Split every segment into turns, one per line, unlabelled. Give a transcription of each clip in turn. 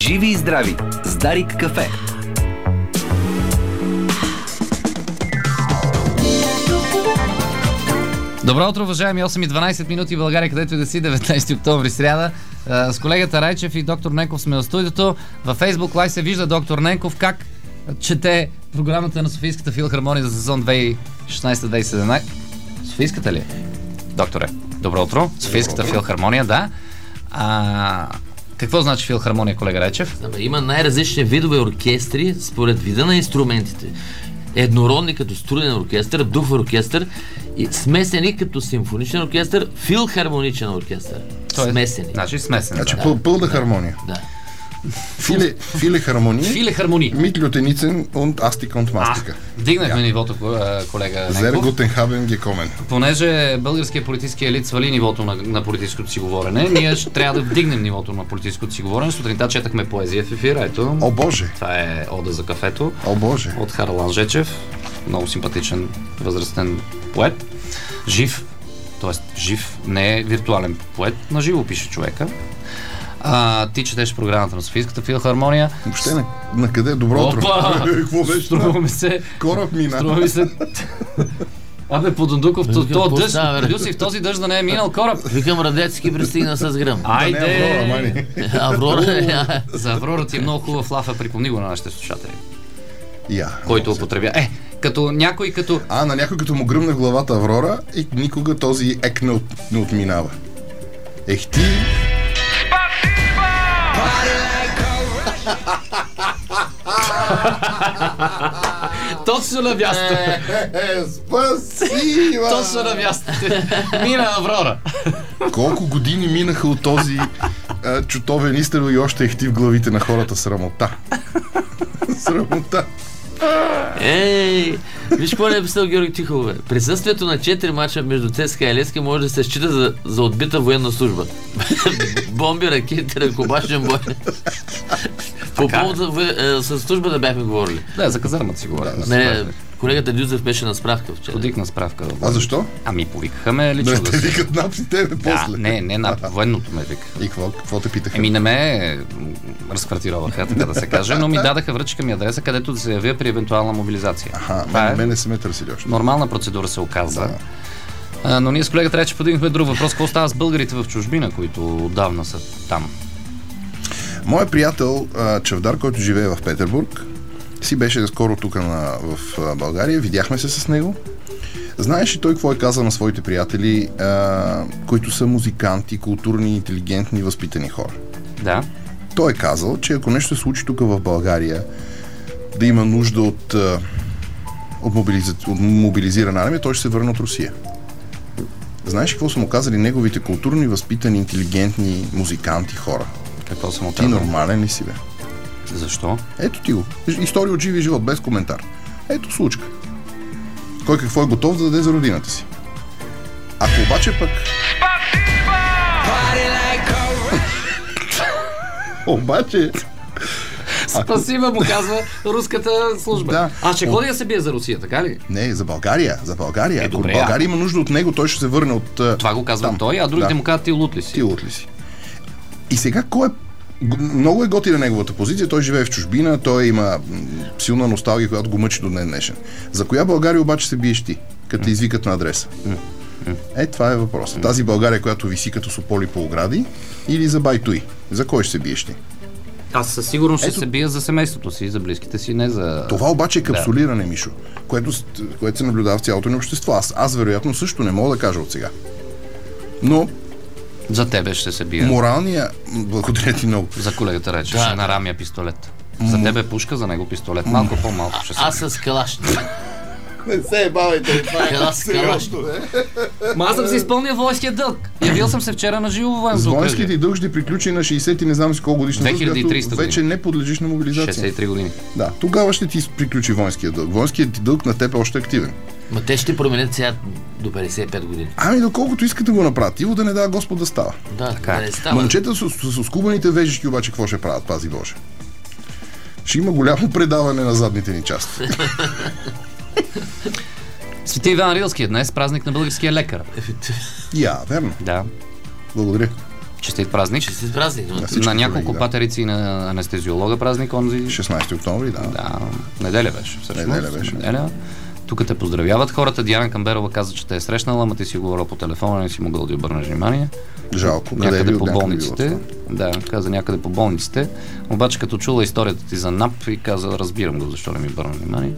Живи и здрави с Дарик кафе.
Добро утро, уважаеми 8:12 минути в България, където и да си, 19 октомври, сряда. С колегата Райчев и доктор Ненков сме в студиото. Във Facebook Live се вижда доктор Ненков как чете програмата на Софийската филхармония за сезон 2016-2017. Софийската ли е? Докторе, добро утро. Софийската филхармония, да. Какво значи филхармония, колега Райчев?
Има най-различни видове оркестри според вида на инструментите. Еднородни като струнен оркестър, духов оркестър и смесени като симфоничен оркестър, филхармоничен оркестър. Смесени.
Значи смесени.
Значи пълна хармония.
Да.
Viele Harmonie.
Viele Harmonie.
Mit Lutenizen und Astik und Mastika.
Дигнахме нивото, колега
Sehr
Ненков.
guten Abend gekommen.
Понеже българският политически елит свали нивото на политическото си говорене, ние ще трябва да вдигнем нивото на политическото си говорене. Сутринта четахме поезия в ефира. Ето.
О, Боже!
Това е Ода за кафето.
О, Боже!
От Харлан Жечев. Много симпатичен възрастен поет. Жив, т.е. жив, не е виртуален поет. На живо пише човека. Ти четеш програмата на Софийската филхармония.
Въобще на къде? Добро утро. Какво беше?
Струва ми се.
Кораб мина.
Струва ми се. Абе, Подондуков, то дъжд, в този дъжд да не е минал кораб.
Викам, Радецки пристигна с гръм.
Айде!
Аврора.
За Аврора ти е много хубав лафа, припомни го на нашите слушатели. Който употребя. Като някой като...
на някой като му гръмне в главата Аврора и никога този ек не отминава. Ти...
Точно на място.
Спасибо!
Точно на място. Мина Аврора.
Колко години минаха от този чутовен изстрел и още ехти в главите на хората. Срамота. Срамота.
Виж какво не е писал Георги Тихов. Присъствието на 4 мача между ЦСКА и Левски може да се счита за отбита военна служба. Бомби, ракети, ръкопашен бой. По повод с службата бяхме говорили.
Да, за казармата си говорим.
Колегата Дюзев беше на справка вчера.
Подикна справка.
Защо?
Повикаха ме лично.
Те викат НАП и тебе после.
Не НАП, военното ме вика.
И какво те питаха?
Не ме разквартироваха, така да се каже, но ми дадаха връчка ми адреса, където да се явя при евентуална мобилизация.
Мене са ме търсили още.
Нормална процедура се оказва. Да. Но ние с колегата Рече подигнахме друг въпрос. Какво става с българите в чужбина, които отдавна са там?
Моят приятел Чавдар, който живее в Петербург, си беше скоро тук в България, видяхме се с него. Знаеш ли той какво е казал на своите приятели, които са музиканти, културни, интелигентни, възпитани хора?
Да.
Той е казал, че ако нещо се случи тук в България, да има нужда от мобилизирана армия, той ще се върне от Русия. Знаеш ли какво са му казали неговите културни, възпитани, интелигентни музиканти хора?
Какво са му казали?
Ти нормален ли си, бе?
Защо?
Ето ти го. История от живи живот, без коментар. Ето случка. Кой какво е готов да даде за родината си. Ако обаче пък... Обаче...
Спасибо му казва руската служба.
Да.
Ще ходи да се бие за Русия, така ли?
Не, за България. Ако
добре,
България има нужда от него, той ще се върне от...
Това го казва той, а другите му казват ти лут ли си?
Ти лут ли си. И сега кой е... Много е готина неговата позиция, той живее в чужбина, той има силна носталгия, която го мъчи до ден днешен. За коя България обаче се биеш ти, като те извикат на адреса? Това е въпросът. Тази България, която виси като сополи по огради, или за Байтуи? За кой ще се биеш ти?
Аз със сигурност ще се бия за семейството си, за близките си, не за...
Това обаче е капсулиране, Мишо, което се наблюдава в цялото ни общество. Аз вероятно също не мога да кажа от сега. Но
за тебе ще се бия.
Моралния... Благодаря ти много.
За колегата Рече, ще нарамя пистолет. За тебе пушка, за него пистолет. Малко по-малко ще се...
Аз с калаш.
Не се бавайте, това е
калаш.
Аз съм си изпълнил воинския дълг. Явил съм се вчера на живо военно.
С воинския ти дълг ще приключи на 60 и не знам си колко годишна
2300
вече не подлежиш на мобилизация.
63 години.
Да, тогава ще ти приключи воинския дълг. Воинският ти дълг на теб е още активен.
Ма те ще променят сега до 55 години.
Доколкото искате да го направят. Иво да не дава Господ да става.
Да, така
е. Момчета с скубаните вежички обаче какво ще правят, пази Боже? Ще има голямо предаване на задните ни части.
Свети Иван Рилски е днес празник на българския лекар.
Верно.
Да.
Благодаря.
Честит празник.
Честит празник.
На няколко патерици на анестезиолога празник онзи.
16 октомври, да.
Да, неделя беше всъщност.
Неделя беше.
Тук те поздравяват хората. Диана Камберова каза, че те е срещнала, ама ти си говорил по телефона, не си могъл да обърнеш внимание.
Жалко.
Някъде по болниците. Да, каза някъде по болниците. Обаче като чула историята ти за НАП и каза, разбирам го, защо не ми обърна внимание.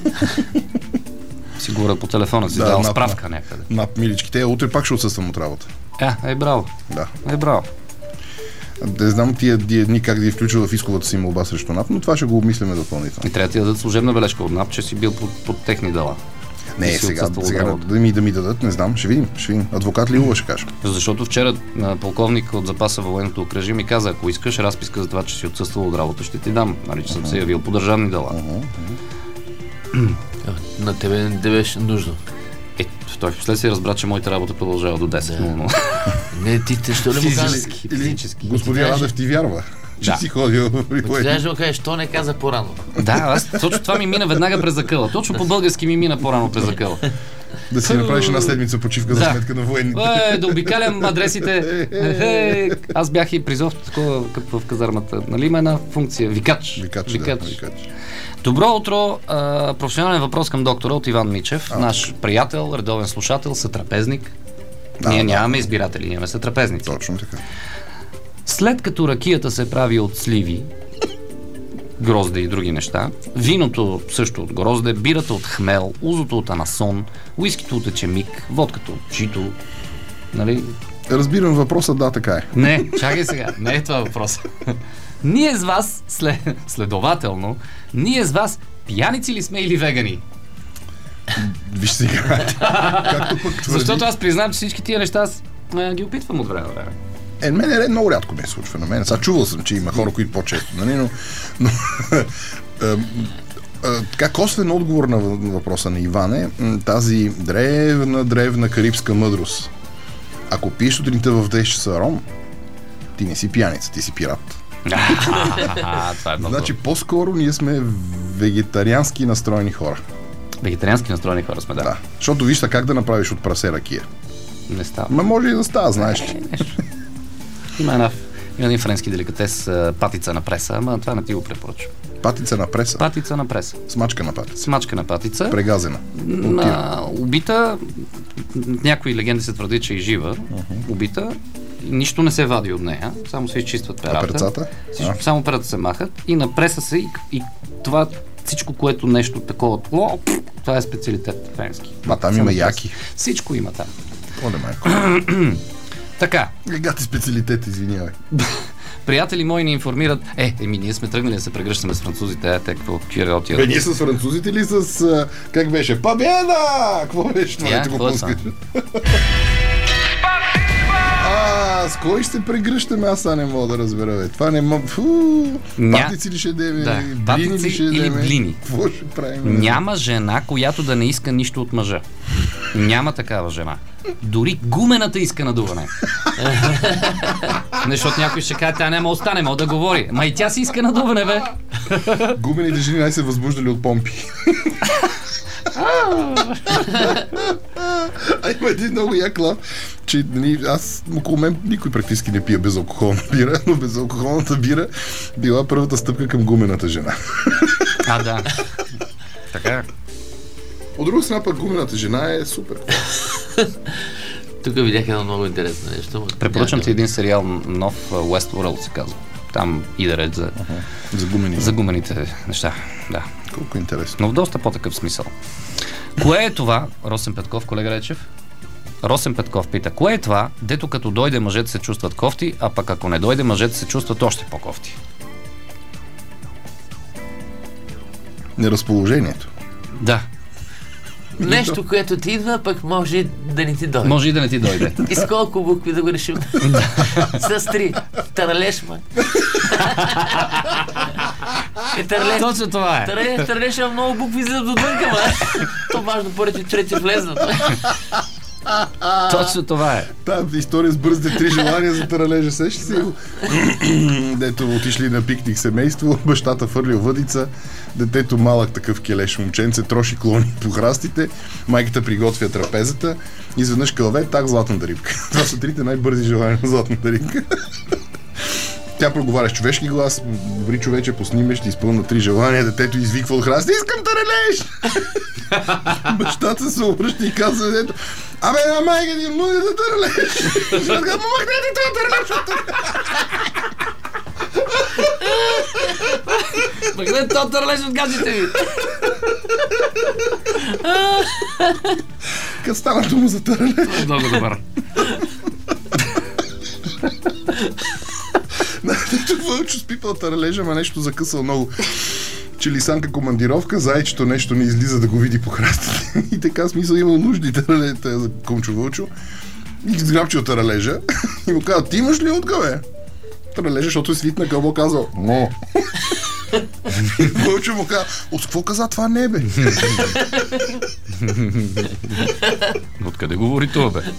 Си говоря по телефона, си дал справка някъде.
НАП, милички. Те утре пак ще отсъствам от работа.
Браво.
Да.
Браво.
Не знам тия дни как да ги включва в исковата си молба срещу НАП, но това ще го обмисляме допълнително.
И трябва да ти дадат служебна бележка от НАП, че си бил под техни дела.
Не, сега да ми дадат, не знам, ще видим. Адвокат Лилова ще кажа.
Защото вчера полковник от запаса във военното окръжие ми каза, ако искаш разписка за това, че си отсъствал от работа, ще ти дам, че съм се явил по държавни дела.
На тебе не беше нужно.
Той вслед си разбра, че моята работа продължава до 10.
Не, ти що ли му каза?
Физически.
Господин Радев ти вярва, че си ходил при военни.
Трябваше да му кажеш, що не каза по-рано.
Да, аз точно това ми мина веднага през закъла. Точно по български ми мина по-рано през закъла.
Да си направиш една седмица почивка за сметка на военните.
Да обикалям адресите. Аз бях и призов такова в казармата. Нали има една функция? Викач. Добро утро. Професионален въпрос към доктора от Иван Мичев. Наш приятел, редовен слушател, сътрапезник. Ние нямаме избиратели, ние имаме сътрапезници.
Точно така.
След като ракията се прави от сливи, грозде и други неща, виното също от грозде, бирата от хмел, узото от анасон, уискито от ечемик, водката от жито, нали?
Разбирам въпроса, да, така е.
Не, чакай сега, не е това въпрос. Ние с вас, следователно, ние с вас пияници ли сме или вегани?
Виж сега.
Защото аз признавам, че всички тия неща аз ги опитвам от време.
Мене много рядко ми се случва на мен. Сега чувал съм, че има хора, които по-често, нали, но така косвен отговор на въпроса на Иван е тази древна карибска мъдрост. Ако пиеш сутринта в 10 часа ром, ти не си пияница, ти си пират.
Това е много.
Значи по-скоро ние сме вегетариански настроени хора.
Вегетариански настроени хора сме, да.
Защото виж как да направиш от прасе ракия.
Не става.
Може и да става, знаеш ли.
Има един френски деликатес, патица на преса, ама това не ти го препоръчвам.
Патица на преса?
Патица на преса.
Смачка на патица.
Смачка на патица.
Прегазена.
Убита, някои легенди се твърди, че е жива. Убита, нищо не се вади от нея, само се изчистват перата.
Перцата?
Само перата се махат и на преса се и това всичко, което нещо такова, това е специалитет френски.
Там има яки.
Всичко има там.
Оле, майко.
Така.
Гати специалитет, извинявай.
Приятели мои ни информират. Ние сме тръгнали да се прегръщаме с французите. Какво кириоти?
Ние с французите ли с... как беше? Победа! Какво беше това? С кой ще се прегръщаме? Аз не мога да разбера. Това не мога... Патици ли ще деме? Блини ли ще деме?
Или блини.
Какво ще правим?
Няма жена, която да не иска нищо от мъжа. Няма такава жена. Дори гумената иска надуване. Защото някой ще каже, тя няма остане, мога да говори. Ма и тя си иска надуване, бе.
Гумените жени най се възбуждали от помпи. Има един много як лав, че аз около мен никой практически не пие безалкохолна бира, но безалкохолната бира била първата стъпка към гумената жена.
Да. Така.
От друга страна пък гумената жена е супер.
Тук видях едно много интересно нещо.
Препоръчвам ти един сериал нов, Westworld се казва. Там иде ред за гумените неща. Да.
Колко интересно.
Но в доста по-такъв смисъл. Кое е това, Росен Петков, колега Речев? Росен Петков пита, кое е това, дето като дойде мъжете се чувстват кофти, а пък ако не дойде мъжете се чувстват още по-кофти?
Неразположението.
Да.
Нещо, което ти идва, пък може да не ти дойде.
Може и да не ти дойде.
И с колко букви да го решим? С 3. Таралеш, ма.
Точно това е.
Таралеш има много букви за до дънка, ма. То важно поради трети влезнат.
Точно това е.
Та история с бързите 3 желания за таралежа, сеща си го. Дето отишли на пикник семейство, бащата фърлил въдица, детето малък такъв келеш момченце, троши клони по храстите, майката приготвя трапезата, изведнъж кълве, так златната рибка. Това са 3 най-бързи желания на златната рибка. Тя проговаря с човешки глас, добри човече, пусни ме, ще изпълна 3 желания, детето извиква от храсти, искам таралеж! Бащата се обръща и казва детето, абе, майка ти, много да таралеж! Ще казва, махнете това таралеж!
Махнете това таралеж от гаджите ми!
Като стана дума за таралеж.
Много добър.
Дето Вълчо спипал таралежа, ма нещо закъсал много. Че лисанка командировка, зайчето нещо не излиза да го види по храстите. И така смисъл имал нужди таралежа за Комчо Вълчо. И сграбчил таралежа и му казва, ти имаш ли утка, бе? Таралежа, защото е свитна кълбо, казал, но. Вълчо му казва, от какво каза това не, бе?
Откъде говори това, бе?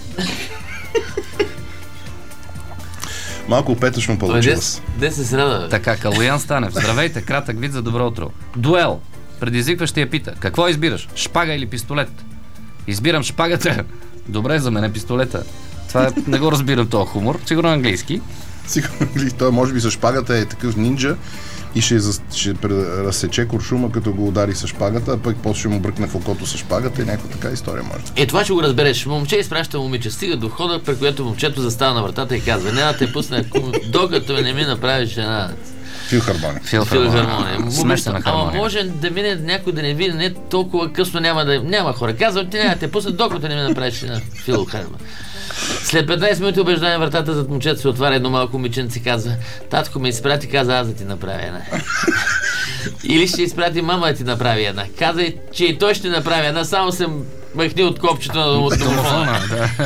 Малко опетъчно получило се.
Де се срада, бе?
Така, Калоян Станев. Здравейте, кратък вид за добро утро. Дуел. Предизвикващия пита. Какво избираш? Шпага или пистолет? Избирам шпагата. Добре, за мен е пистолета. Това не го разбирам този хумор. Сигурно английски.
Сигурно ли? Той може би с шпагата е такъв нинджа и ще разсече куршума, като го удари с шпагата, а пък после ще му бръкне в окото с шпагата и някаква така история може да.
Това ще го разбереш. Момче изпраща момиче, стига до входа, при което момчето застава на вратата и казва, няма да те пусне, докато не ми направиш една
Филхармония.
филхармония.
Смесена хармония.
Ама може да мине някой да не види, не толкова късно няма хора. Казвам, ти няма да те пусне, докато не ми направиш една филхармония. След 15 минути убеждане вратата зад момчето се отваря, едно малко момиченце казва, татко ме изпрати, каза аз да ти направя една. Или ще изпрати мама да ти направи една. Каза, че и той ще направи една, само се махни от копчето на домофона.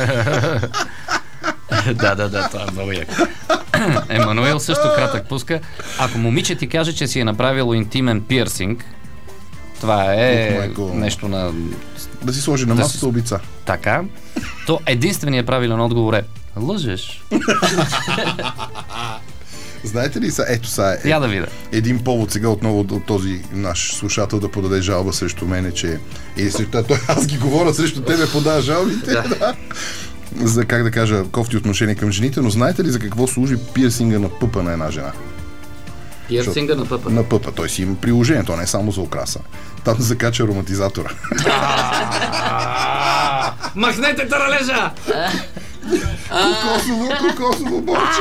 Да, това е много яко. Емануил също кратък пуска. Ако момиче ти каже, че си е направило интимен пирсинг, това е нещо на...
Да си сложи на масата обица.
Така, то единственият правилен отговор е лъжеш.
Знаете ли са, ето са
Я да видя.
един повод сега отново от този наш слушател да подаде жалба срещу мене, че аз ги говоря срещу тебе, подава жалбите. Да. За, как да кажа, кофти отношение към жените, но знаете ли за какво служи пирсинга на пъпа на една жена?
Пирсинга на пъпа?
На пъпа. Той си има приложение, то не е само за украса. Там закача ароматизатора.
Махнете таралежа!
Кокосово борче!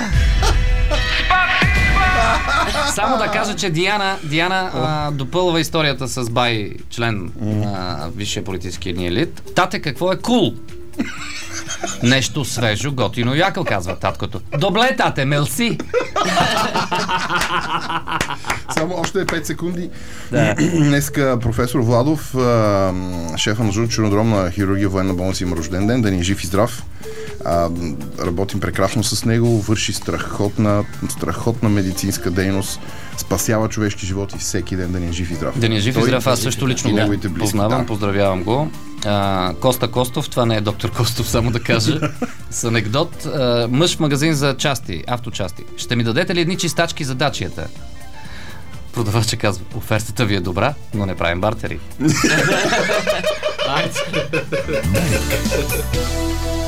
Само да кажа, че Диана допълва историята с бай, член на висшия политически ни елит. Тате, какво е кул? Нещо свежо, готино, якъл, казва таткото. Добле, тате, мелси!
Само още 5 секунди. Да. Днеска професор Владов, шефа на журчеродромна хирургия военна болница, има рожден ден, да ни е жив и здрав. Работим прекрасно с него, върши страхотна медицинска дейност, спасява човешки животи всеки ден, да ни е жив и здрав.
Да ни е жив и здрав, аз също лично го познавам, поздравявам го. Коста Костов, това не е доктор Костов, само да кажа, с анекдот. Мъж в магазин за части, авточасти. Ще ми дадете ли едни чистачки за дачията? Продавачът казва, офертата ви е добра, но не правим бартери.